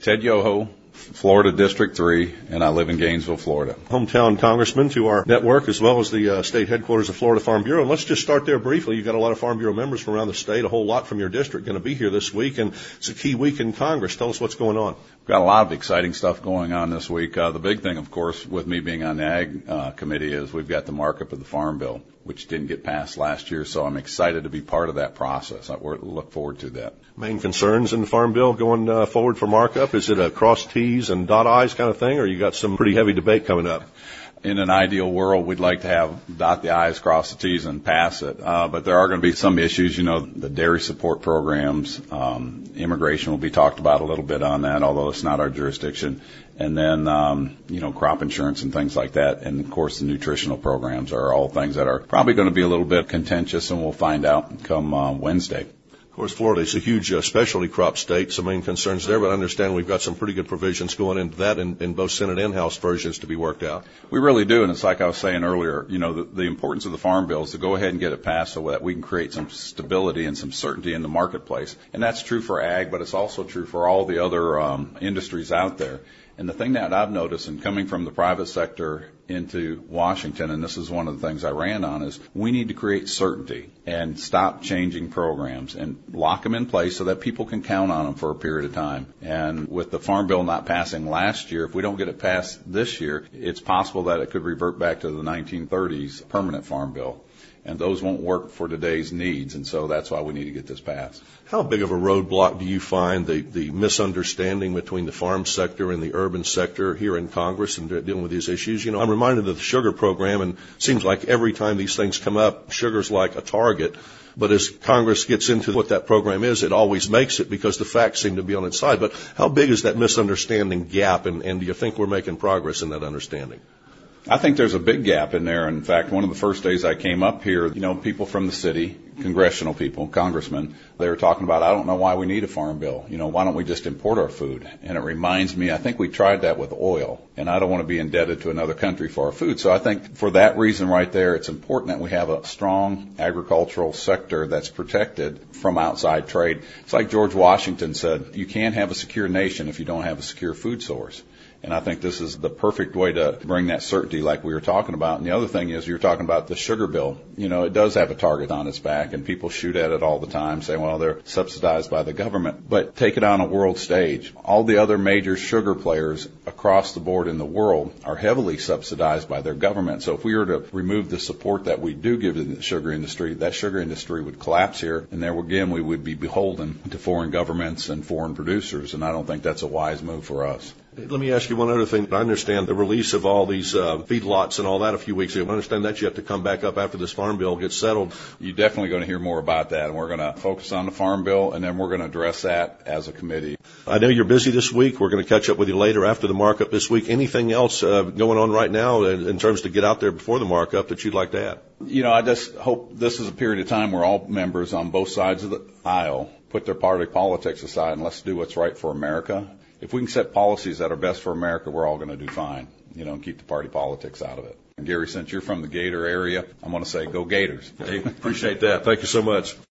Ted Yoho, Florida District 3, and I live in Gainesville, Florida. Hometown congressman to our network, as well as the state headquarters of Florida Farm Bureau. And let's just start there briefly. You've got a lot of Farm Bureau members from around the state, a whole lot from your district going to be here this week, and it's a key week in Congress. Tell us what's going on. We've got a lot of exciting stuff going on this week. The big thing, of course, with me being on the Ag Committee is we've got the markup of the Farm Bill, which didn't get passed last year, so I'm excited to be part of that process. I look forward to that. Main concerns in the Farm Bill going forward for markup? Is it a cross T's and dot I's kind of thing, or you got some pretty heavy debate coming up? In an ideal world, we'd like to have dot the I's, cross the T's, and pass it. But there are going to be some issues, the dairy support programs, immigration will be talked about a little bit on that, although it's not our jurisdiction. And then, crop insurance and things like that. And of course, the nutritional programs are all things that are probably going to be a little bit contentious, and we'll find out come Wednesday. Of course, Florida is a huge specialty crop state, so main concerns there, but I understand we've got some pretty good provisions going into that in both Senate and House versions to be worked out. We really do, and it's like I was saying earlier, the importance of the Farm Bill is to go ahead and get it passed so that we can create some stability and some certainty in the marketplace. And that's true for ag, but it's also true for all the other industries out there. And the thing that I've noticed in coming from the private sector into Washington, and this is one of the things I ran on, is we need to create certainty and stop changing programs and lock them in place so that people can count on them for a period of time. And with the Farm Bill not passing last year, if we don't get it passed this year, it's possible that it could revert back to the 1930s permanent Farm Bill. And those won't work for today's needs, and so that's why we need to get this passed. How big of a roadblock do you find the misunderstanding between the farm sector and the urban sector here in Congress and dealing with these issues? I'm reminded of the sugar program, and it seems like every time these things come up, sugar's like a target. But as Congress gets into what that program is, it always makes it because the facts seem to be on its side. But how big is that misunderstanding gap, and do you think we're making progress in that understanding? I think there's a big gap in there. In fact, one of the first days I came up here, people from the city, congressional people, congressmen, they were talking about, I don't know why we need a farm bill. Why don't we just import our food? And it reminds me, I think we tried that with oil, and I don't want to be indebted to another country for our food. So I think for that reason right there, it's important that we have a strong agricultural sector that's protected from outside trade. It's like George Washington said, you can't have a secure nation if you don't have a secure food source. And I think this is the perfect way to bring that certainty like we were talking about. And the other thing is you're talking about the sugar bill. It does have a target on its back, and people shoot at it all the time, saying, well, they're subsidized by the government. But take it on a world stage. All the other major sugar players across the board in the world are heavily subsidized by their government. So if we were to remove the support that we do give to the sugar industry, that sugar industry would collapse here. And there again, we would be beholden to foreign governments and foreign producers. And I don't think that's a wise move for us. Let me ask you one other thing. I understand the release of all these feedlots and all that a few weeks ago. I understand that you have to come back up after this Farm Bill gets settled. You're definitely going to hear more about that, and we're going to focus on the Farm Bill, and then we're going to address that as a committee. I know you're busy this week. We're going to catch up with you later after the markup this week. Anything else going on right now in terms to get out there before the markup that you'd like to add? I just hope this is a period of time where all members on both sides of the aisle put their party politics aside and let's do what's right for America. If we can set policies that are best for America, we're all going to do fine, and keep the party politics out of it. And Gary, since you're from the Gator area, I'm going to say go Gators. Hey, appreciate that. Thank you so much.